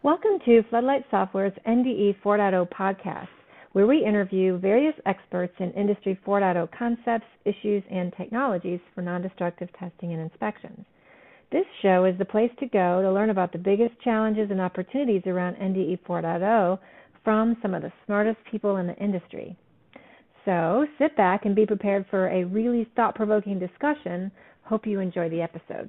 Welcome to Floodlight Software's NDE 4.0 podcast, where we interview various experts in Industry 4.0 concepts, issues, and technologies for non-destructive testing and inspections. This show is the place to go to learn about the biggest challenges and opportunities around NDE 4.0 from some of the smartest people in the industry. So sit back and be prepared for a really thought-provoking discussion. Hope you enjoy the episode.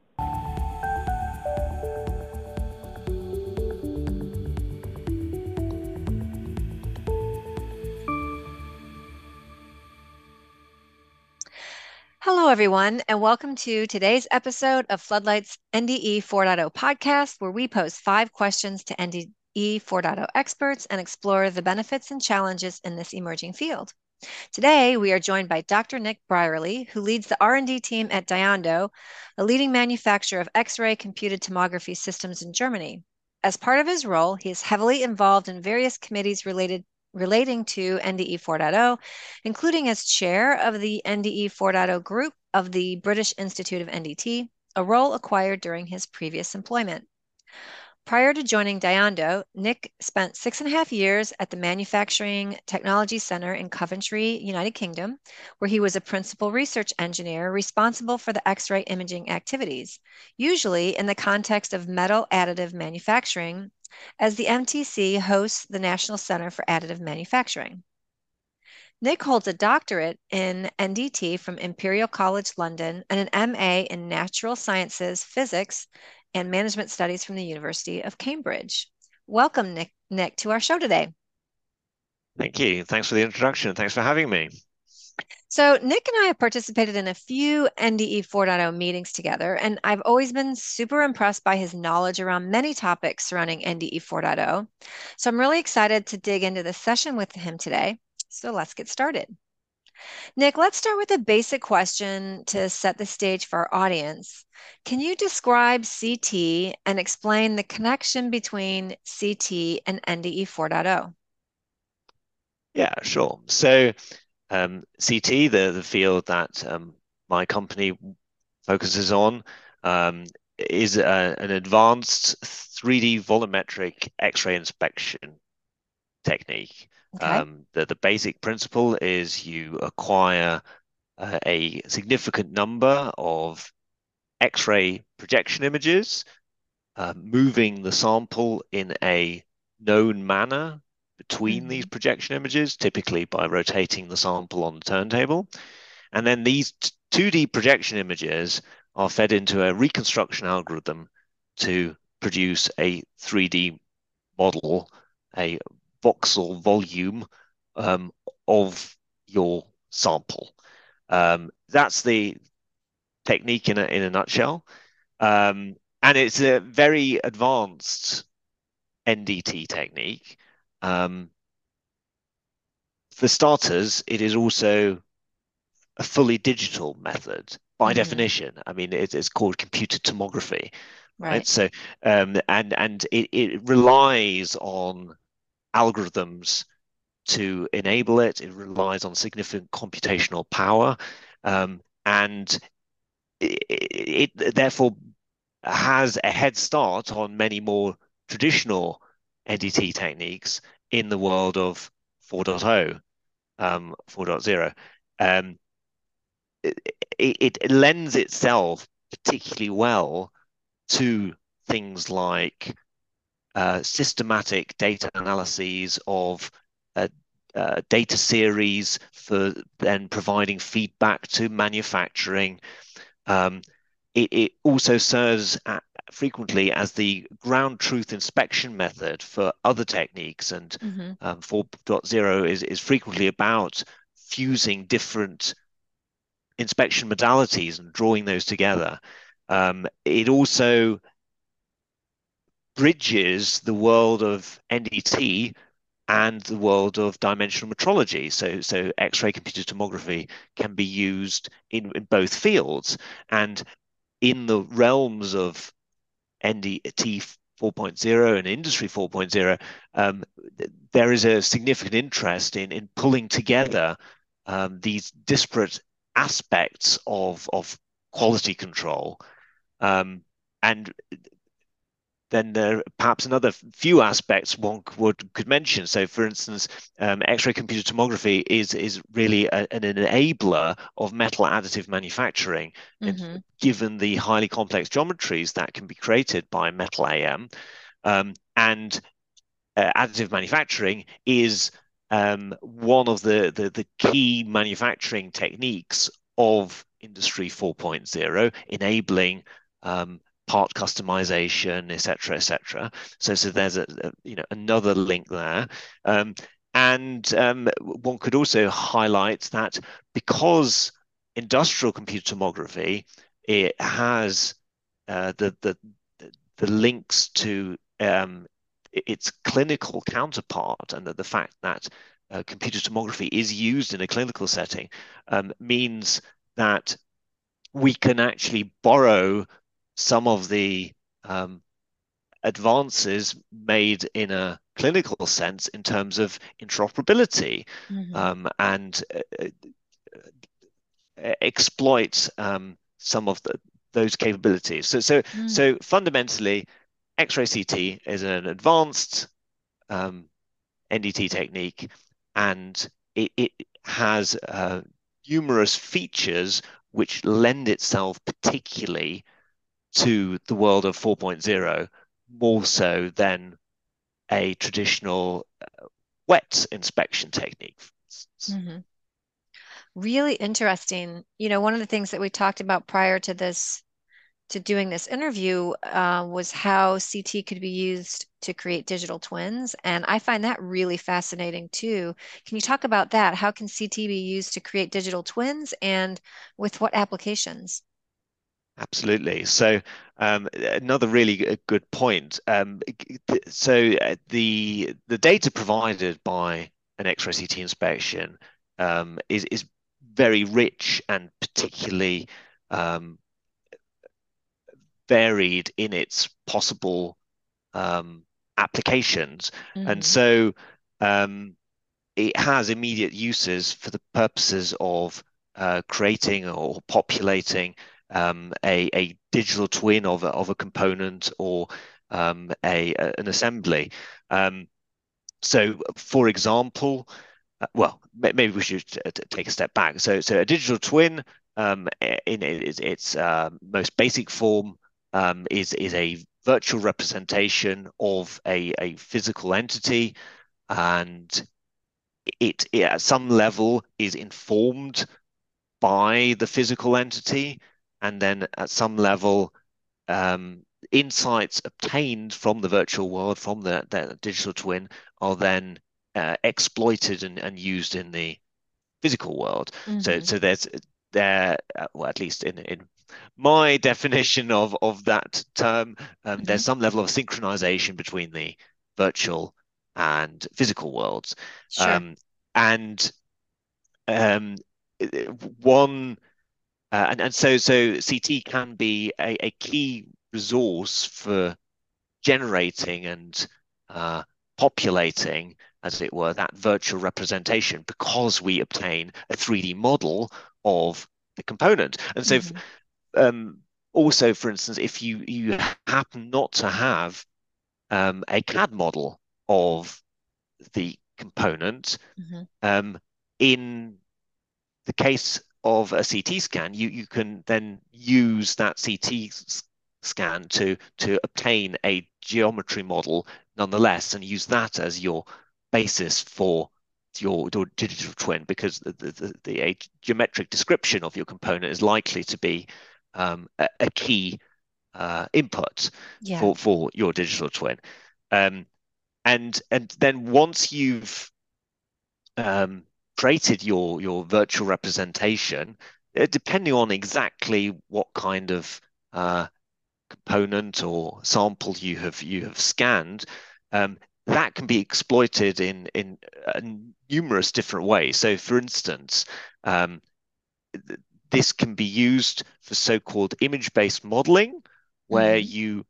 Hello, everyone, and welcome to today's episode of Floodlight's NDE 4.0 podcast, where we pose 5 questions to NDE 4.0 experts and explore the benefits and challenges in this emerging field. Today, we are joined by Dr. Nick Brierly, who leads the R&D team at Diondo, a leading manufacturer of X-ray computed tomography systems in Germany. As part of his role, he is heavily involved in various committees relating to NDE 4.0, including as chair of the NDE 4.0 group of the British Institute of NDT, a role acquired during his previous employment. Prior to joining Diondo, Nick spent 6.5 years at the Manufacturing Technology Center in Coventry, United Kingdom, where he was a principal research engineer responsible for the X-ray imaging activities, usually in the context of metal additive manufacturing, as the MTC hosts the National Center for Additive Manufacturing. Nick holds a doctorate in NDT from Imperial College London and an MA in Natural Sciences, Physics, and Management Studies from the University of Cambridge. Welcome, Nick, to our show today. Thank you. Thanks for the introduction. Thanks for having me. So Nick and I have participated in a few NDE 4.0 meetings together, and I've always been super impressed by his knowledge around many topics surrounding NDE 4.0. So I'm really excited to dig into this session with him today. So let's get started. Nick, let's start with a basic question to set the stage for our audience. Can you describe CT and explain the connection between CT and NDE 4.0? Yeah, sure. So CT, the field that my company focuses on, is an advanced 3D volumetric X-ray inspection technique. Okay. The basic principle is you acquire a significant number of X-ray projection images, moving the sample in a known manner between these projection images, typically by rotating the sample on the turntable. And then these 2D projection images are fed into a reconstruction algorithm to produce a 3D model, a voxel volume of your sample. That's the technique in a nutshell. And it's a very advanced NDT technique. For starters, it is also a fully digital method by definition. I mean, it's called computed tomography, right? So, and it relies on algorithms to enable it. It relies on significant computational power, and it therefore has a head start on many more traditional NDT techniques in the world of 4.0, 4.0. It lends itself particularly well to things like systematic data analyses of data series for then providing feedback to manufacturing. It also serves frequently as the ground truth inspection method for other techniques, and 4.0 is frequently about fusing different inspection modalities and drawing those together. It also bridges the world of NDT and the world of dimensional metrology. So X-ray computed tomography can be used in both fields. And in the realms of NDT 4.0 and Industry 4.0, there is a significant interest in pulling together these disparate aspects of quality control. And then there are perhaps another few aspects one could mention. So, for instance, X-ray computed tomography is really an enabler of metal additive manufacturing, and Mm-hmm. given the highly complex geometries that can be created by metal AM, and additive manufacturing is one of the key manufacturing techniques of Industry 4.0, enabling part customization, etc., etc. So there's another link there. And one could also highlight that because industrial computer tomography, it has the links to its clinical counterpart, and that the fact that computer tomography is used in a clinical setting means that we can actually borrow some of the um, advances made in a clinical sense in terms of interoperability, Mm-hmm. and exploit some of those capabilities. So fundamentally, X-ray CT is an advanced NDT technique, and it has numerous features which lend itself particularly to the world of 4.0, more so than a traditional wet inspection technique, for instance. Mm-hmm. Really interesting. One of the things that we talked about prior to doing this interview was how CT could be used to create digital twins. And I find that really fascinating too. Can you talk about that? How can CT be used to create digital twins and with what applications? Absolutely. So another really good point. The data provided by an X-ray CT inspection is very rich and particularly um, varied in its possible applications, and Mm-hmm. so um, it has immediate uses for the purposes of creating or populating a digital twin of a component, or an assembly. Um, so, for example, well, maybe we should take a step back. So a digital twin, in its most basic form, is a virtual representation of a physical entity, and it at some level is informed by the physical entity, and then at some level, um, insights obtained from the virtual world, from the digital twin, are then exploited and used in the physical world. So Mm-hmm. so there's there well, at least in my definition of that term, Mm-hmm. there's some level of synchronization between the virtual and physical worlds. Sure. Um, and um, one and so CT can be a key resource for generating and populating, as it were, that virtual representation, because we obtain a 3D model of the component. And so, Mm-hmm. um, also, for instance, if you happen not to have a CAD model of the component, Mm-hmm. um, in the case of a CT scan, you can then use that CT scan to obtain a geometry model nonetheless, and use that as your basis for your digital twin, because a geometric description of your component is likely to be a key input Yeah. for your digital twin. Um, and then once you've um, created your virtual representation, depending on exactly what kind of component or sample you have scanned, um, that can be exploited in numerous different ways. So, for instance, um, this can be used for so-called image-based modeling, where Mm-hmm. you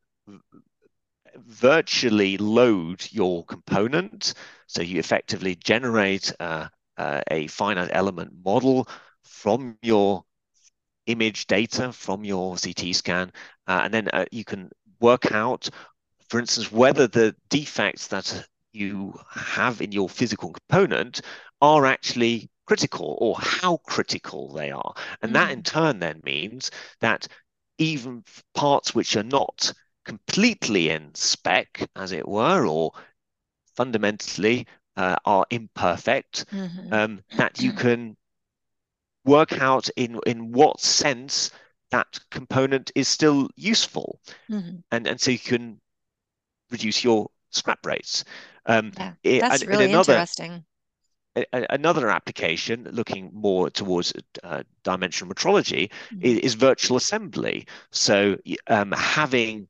virtually load your component. So you effectively generate a finite element model from your image data from your CT scan, and then you can work out for instance, whether the defects that you have in your physical component are actually critical or how critical they are. And that in turn then means that even parts which are not completely in spec, as it were, or fundamentally are imperfect, that you can work out in what sense that component is still useful. And so you can reduce your scrap rates. That's really interesting. Another application, looking more towards dimensional metrology, is virtual assembly. So having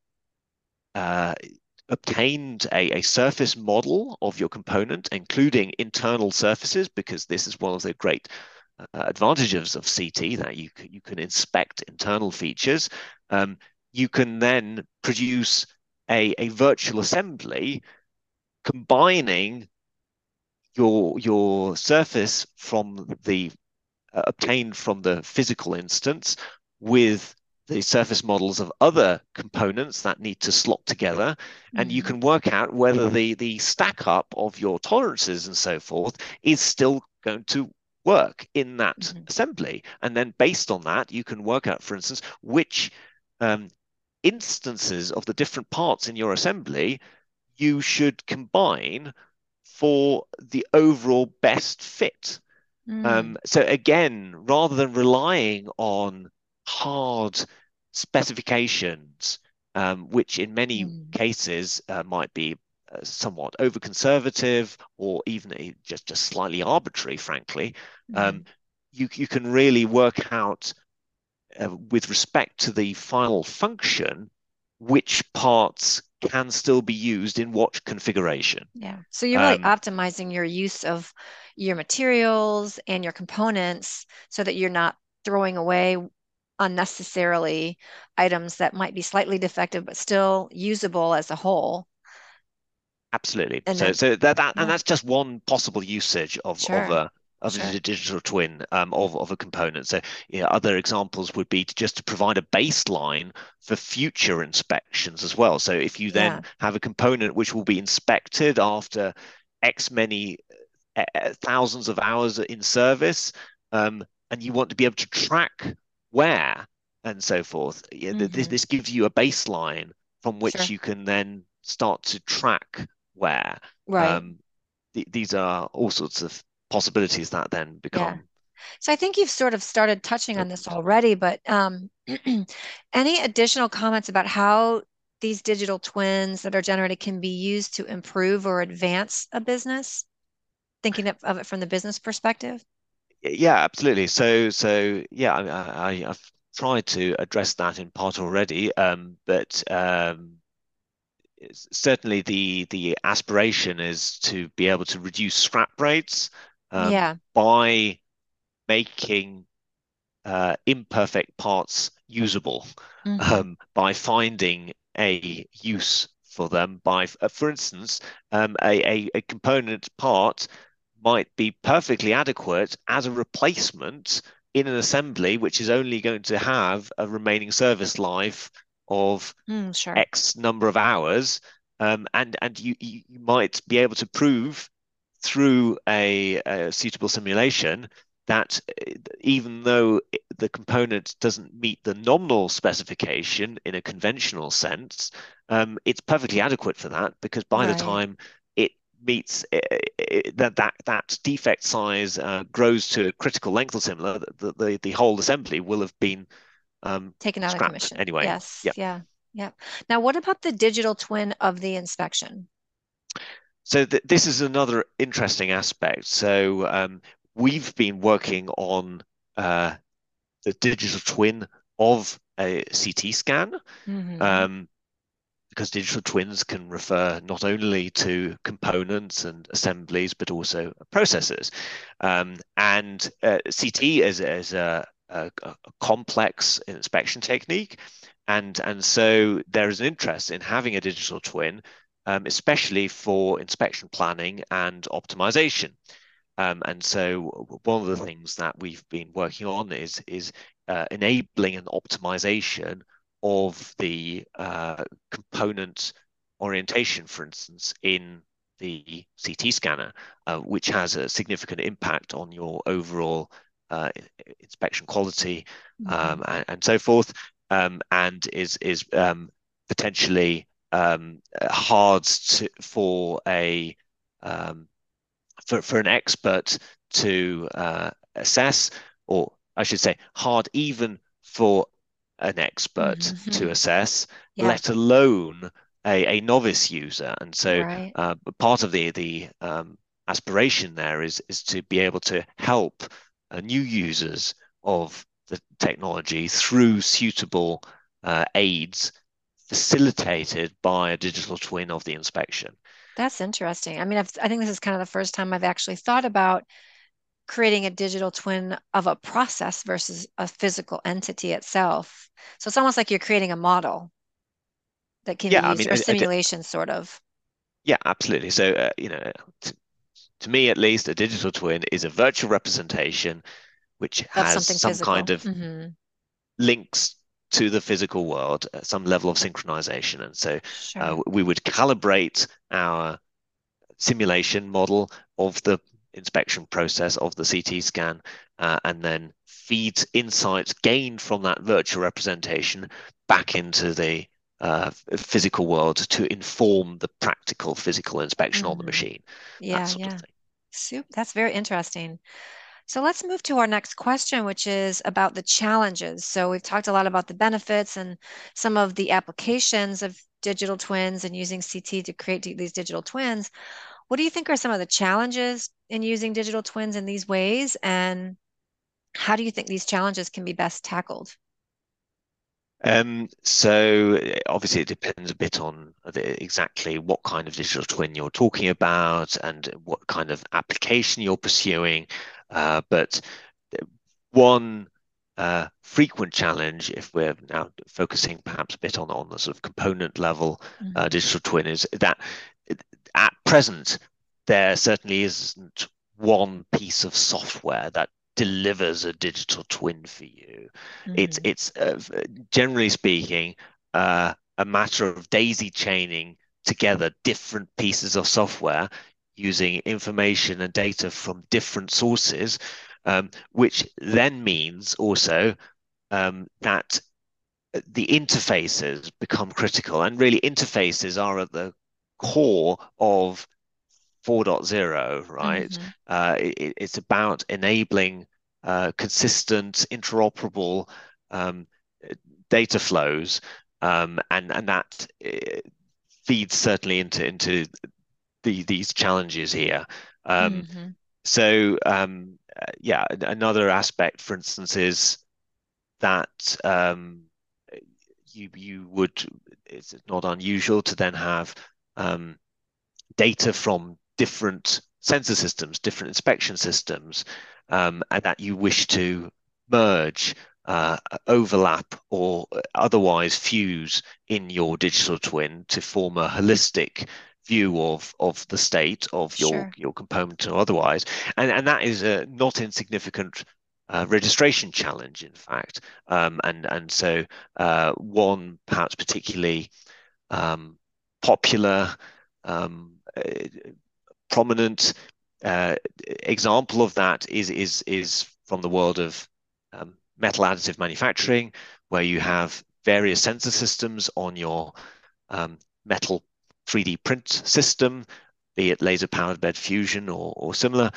obtained a surface model of your component, including internal surfaces, because this is one of the great advantages of CT, that you can inspect internal features. You can then produce a virtual assembly combining your surface from the obtained from the physical instance with the surface models of other components that need to slot together, and you can work out whether the stack up of your tolerances and so forth is still going to work in that assembly. And then based on that, you can work out, for instance, which instances of the different parts in your assembly you should combine for the overall best fit. So again, rather than relying on hard specifications, which in many cases might be somewhat over conservative or even just slightly arbitrary, frankly, you can really work out with respect to the final function which parts can still be used in what configuration. Yeah. So you're really optimizing your use of your materials and your components so that you're not throwing away unnecessarily items that might be slightly defective but still usable as a whole. Absolutely. And so that's just one possible usage of Sure. a digital twin of a component. So other examples would be just to provide a baseline for future inspections as well. So if you then have a component which will be inspected after X many thousands of hours in service, and you want to be able to track wear and so forth, this gives you a baseline from which you can then start to track wear. Right. These are all sorts of possibilities that then become. So I think you've sort of started touching on this already, but any additional comments about how these digital twins that are generated can be used to improve or advance a business? Thinking of it from the business perspective? Yeah, absolutely. So yeah, I've tried to address that in part already, but certainly the aspiration is to be able to reduce scrap rates by making imperfect parts usable, by finding a use for them. By, for instance, a component part might be perfectly adequate as a replacement in an assembly, which is only going to have a remaining service life of X number of hours, and you might be able to prove through a suitable simulation that even though the component doesn't meet the nominal specification in a conventional sense, it's perfectly adequate for that, because by the time it meets that defect size grows to a critical length or similar, the whole assembly will have been taken out of commission anyway. Yes. Yeah. Now, what about the digital twin of the inspection? So this is another interesting aspect. So we've been working on the digital twin of a CT scan, because digital twins can refer not only to components and assemblies, but also processes. And CT is a complex inspection technique. And so there is an interest in having a digital twin, especially for inspection planning and optimization. And so one of the things that we've been working on is enabling an optimization of the component orientation, for instance, in the CT scanner, which has a significant impact on your overall inspection quality, and so forth, and is potentially hard for an expert to assess, or I should say, hard even for an expert to assess, Yeah. let alone a novice user. And so Right. part of the aspiration there is to be able to help new users of the technology through suitable aids facilitated by a digital twin of the inspection. That's interesting. I mean, I think this is kind of the first time I've actually thought about creating a digital twin of a process versus a physical entity itself. So it's almost like you're creating a model that can be Yeah, I used, mean, or simulation, sort of, yeah, absolutely. So, to me at least, a digital twin is a virtual representation which of has something some kind physical. of links to the physical world, some level of synchronization. And so Sure. we would calibrate our simulation model of the inspection process of the CT scan, and then feed insights gained from that virtual representation back into the physical world to inform the practical physical inspection on the machine, that Yeah, sort of yeah. thing. Super. That's very interesting. So let's move to our next question, which is about the challenges. So we've talked a lot about the benefits and some of the applications of digital twins and using CT to create these digital twins. What do you think are some of the challenges in using digital twins in these ways? And how do you think these challenges can be best tackled? So obviously it depends a bit on exactly what kind of digital twin you're talking about and what kind of application you're pursuing. But one frequent challenge, if we're now focusing perhaps a bit on the sort of component level digital twin, is that at present there certainly isn't one piece of software that delivers a digital twin for you. It's generally speaking a matter of daisy chaining together different pieces of software using information and data from different sources, which then means also that the interfaces become critical. And really, interfaces are at the core of 4.0, right? It's about enabling consistent, interoperable um, data flows, and that feeds certainly into these challenges here. Um, so yeah, another aspect, for instance, is that you would it's not unusual to then have um, data from different sensor systems, different inspection systems, and that you wish to merge, overlap, or otherwise fuse in your digital twin to form a holistic view of the state of Sure. your component or otherwise. And that is a not insignificant registration challenge, in fact. And so one perhaps particularly popular, prominent example of that is from the world of metal additive manufacturing, where you have various sensor systems on your metal 3D print system, be it laser powered bed fusion or similar.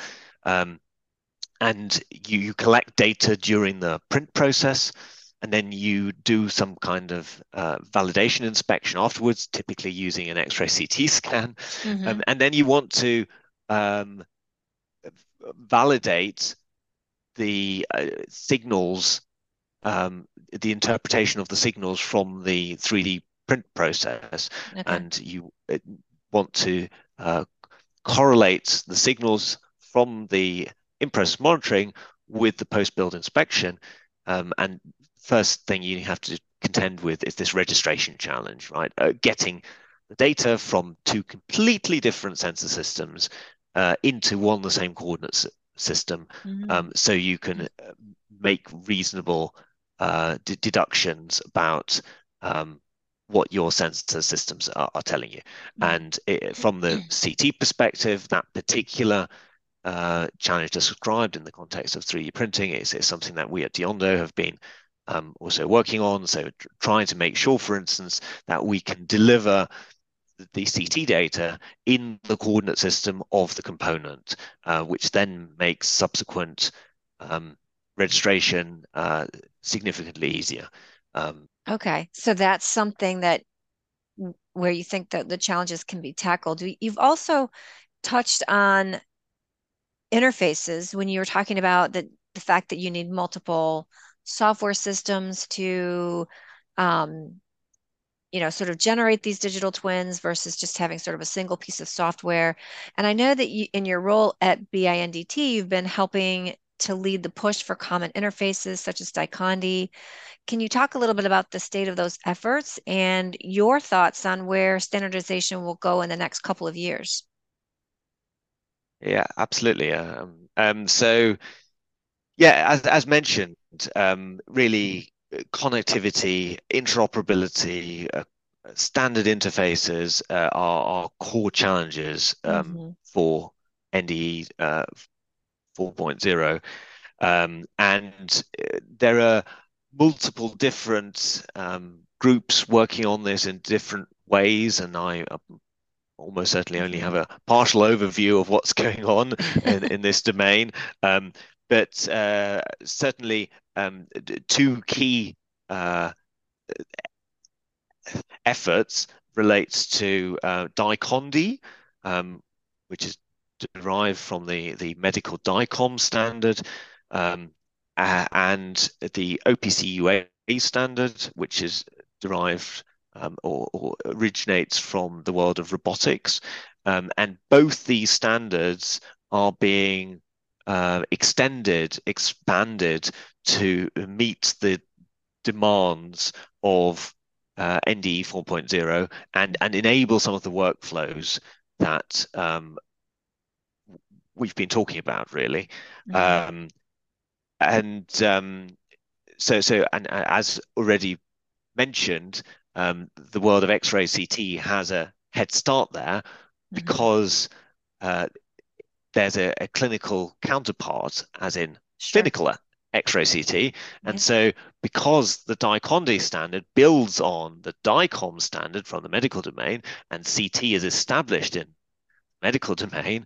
And you collect data during the print process, and then you do some kind of validation inspection afterwards, typically using an X-ray CT scan. And then you want to um, validate the signals, the interpretation of the signals from the 3D print process. Okay. And you want to correlate the signals from the in-process monitoring with the post-build inspection. And first thing you have to contend with is this registration challenge, right? Getting the data from two completely different sensor systems into one the same coordinate system, so you can make reasonable deductions about what your sensor systems are telling you. Mm. And from the CT perspective, that particular challenge described in the context of 3D printing is something that we at Diondo have been also working on. So trying to make sure, for instance, that we can deliver the CT data in the coordinate system of the component, which then makes subsequent registration significantly easier. Okay, so that's something that where you think that the challenges can be tackled. You've also touched on interfaces when you were talking about the fact that you need multiple software systems to um, sort of generate these digital twins versus just having sort of a single piece of software. And I know that in your role at BINDT, you've been helping to lead the push for common interfaces such as DICONDI. Can you talk a little bit about the state of those efforts and your thoughts on where standardization will go in the next couple of years? Yeah, absolutely. So yeah, as mentioned, really connectivity, interoperability, standard interfaces are core challenges Mm-hmm. for NDE 4.0. And there are multiple different groups working on this in different ways, and I almost certainly only have a partial overview of what's going on in this domain. But certainly, two key efforts relates to DICONDI, which is derived from the medical DICOM standard, and the OPC UA standard, which is derived or originates from the world of robotics. And both these standards are being expanded to meet the demands of NDE 4.0 and enable some of the workflows that we've been talking about, really. Mm-hmm. Um, and and as already mentioned, the world of X-ray CT has a head start there Mm-hmm. because there's a clinical counterpart, as in Sure. clinical X-ray CT. And Yeah. so because the DICONDI standard builds on the DICOM standard from the medical domain, and CT is established in medical domain,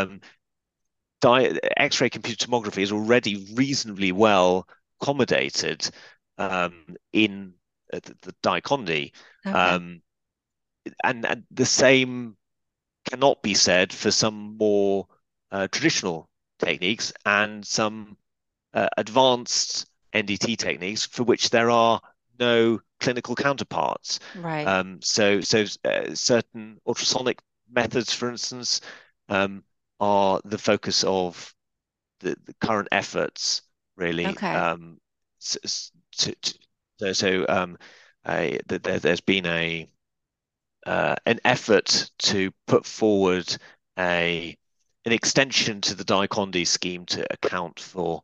X-ray computed tomography is already reasonably well accommodated in the DICONDI. Okay. Um, and the same cannot be said for some more traditional techniques and some advanced NDT techniques for which there are no clinical counterparts. Right. So certain ultrasonic methods, for instance, are the focus of the current efforts, really. Okay. So, there's been an effort to put forward an extension to the DICONDI scheme to account for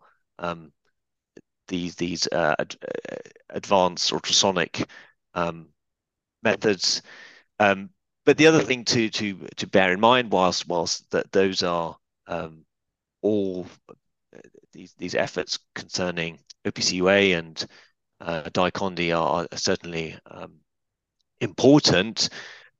these advanced ultrasonic methods. But the other thing to bear in mind, whilst that those are all these efforts concerning OPC-UA and DICONDI are certainly important.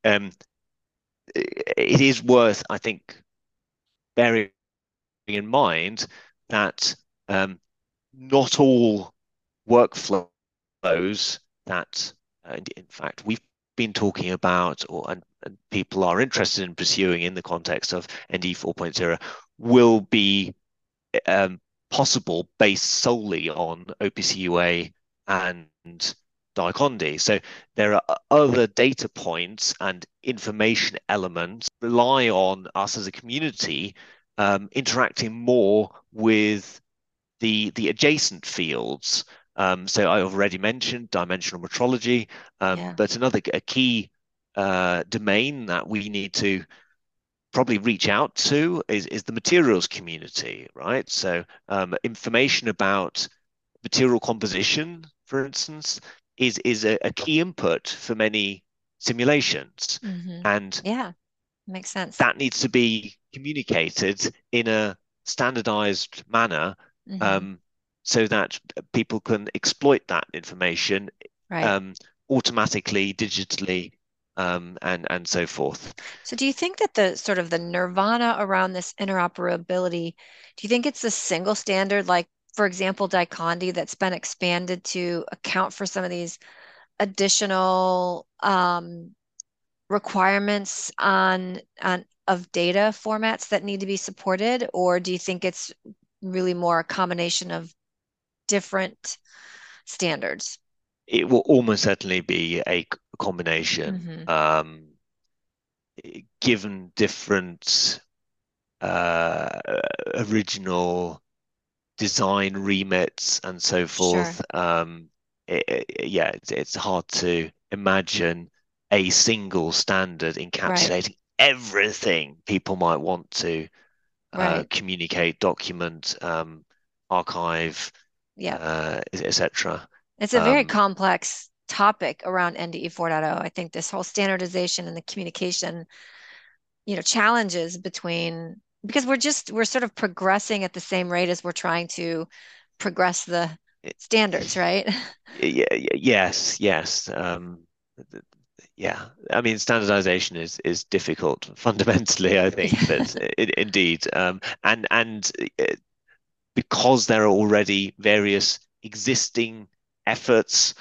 It is worth, I think, bearing in mind that not all workflows that, in fact, we've been talking about and people are interested in pursuing in the context of ND 4.0 will be possible based solely on OPC UA and DICONDI. So there are other data points and information elements rely on us as a community interacting more with the adjacent fields. So I already mentioned dimensional metrology, Yeah. but another key domain that we need to probably reach out to is the materials community, right? So information about material composition, for instance, is a key input for many simulations. And Yeah, makes sense. that needs to be communicated in a standardized manner, so that people can exploit that information Right. automatically, digitally, and so forth. So do you think that the sort of the nirvana around this interoperability, do you think it's a single standard, like, for example, DICONDI, that's been expanded to account for some of these additional requirements on of data formats that need to be supported, or do you think it's really more a combination of different standards? It will almost certainly be a combination, given different uh, original design remits and so Sure. forth. Yeah, it's hard to imagine a single standard Right. encapsulating everything people might want to Right. communicate, document, archive, Yeah. etc. It's a very Um, complex topic around NDE 4.0. I think this whole standardization and the communication, challenges between, because we're sort of progressing at the same rate as we're trying to progress the it, standards, right? yes, yes. Yeah, I mean, standardization is difficult fundamentally, I think, Yeah. but indeed, and because there are already various existing efforts,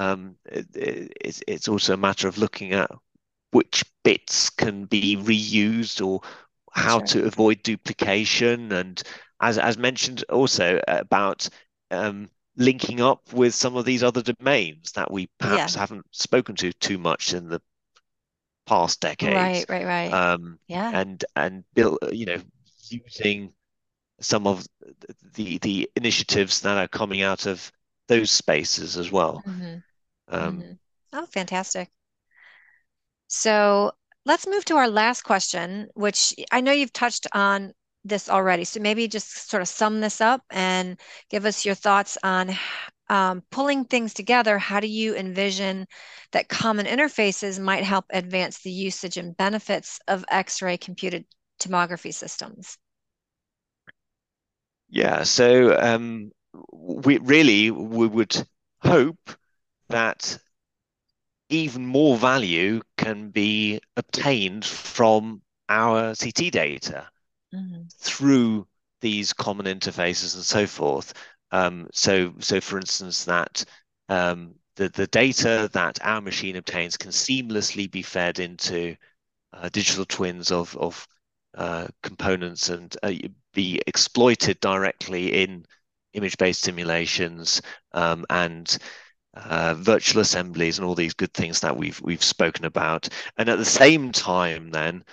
it's also a matter of looking at which bits can be reused or how Sure. to avoid duplication. And as mentioned also about linking up with some of these other domains that we Yeah. perhaps haven't spoken to too much in the past Right, decades, right, right. Yeah. and build, using some of the initiatives that are coming out of those spaces as well. hmm Um, hmm Oh, fantastic. So let's move to our last question, which I know you've touched on this already. So maybe just sort of sum this up and give us your thoughts on pulling things together. How do you envision that common interfaces might help advance the usage and benefits of X-ray computed tomography systems? yeah, so we would hope that even more value can be obtained from our CT data Mhm. through these common interfaces and so forth. So for instance, that the data that our machine obtains can seamlessly be fed into digital twins of components and be exploited directly in image-based simulations, and virtual assemblies and all these good things that we've spoken about. And at the same time, then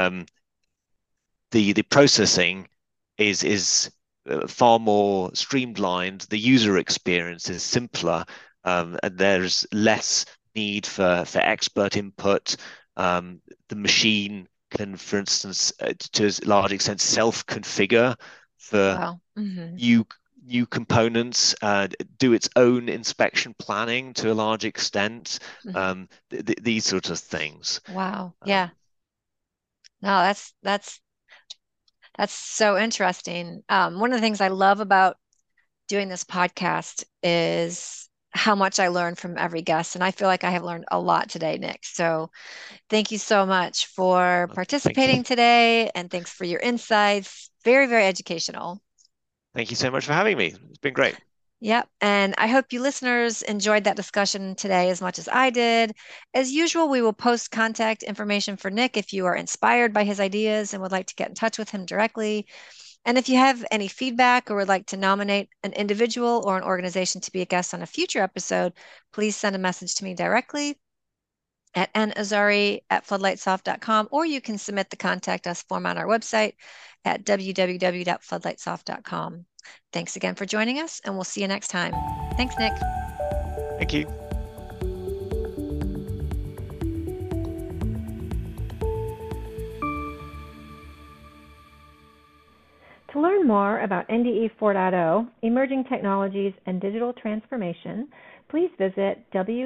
the processing is far more streamlined. The user experience is simpler, and there's less need for expert input. The machine can, for instance, to a large extent, self-configure for Wow. new new components, do its own inspection planning to a large extent, these sorts of things. Wow. Yeah. Um, No, that's so interesting. One of the things I love about doing this podcast is how much I learn from every guest. And I feel like I have learned a lot today, Nick. So thank you so much for thank participating you. today, and thanks for your insights. Very, very educational. Thank you so much for having me. It's been great. Yep. And I hope you listeners enjoyed that discussion today as much as I did. As usual, we will post contact information for Nick if you are inspired by his ideas and would like to get in touch with him directly. And if you have any feedback or would like to nominate an individual or an organization to be a guest on a future episode, please send a message to me directly at nazari@floodlightsoft.com, or you can submit the contact us form on our website at www.floodlightsoft.com. Thanks again for joining us, and we'll see you next time. Thanks, Nick. Thank you. To learn more about NDE 4.0, emerging technologies, and digital transformation, please visit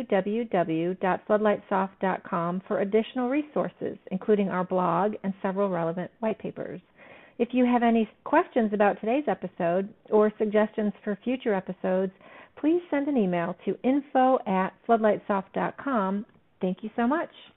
www.floodlightsoft.com for additional resources, including our blog and several relevant white papers. If you have any questions about today's episode or suggestions for future episodes, please send an email to info@floodlightsoft.com. Thank you so much.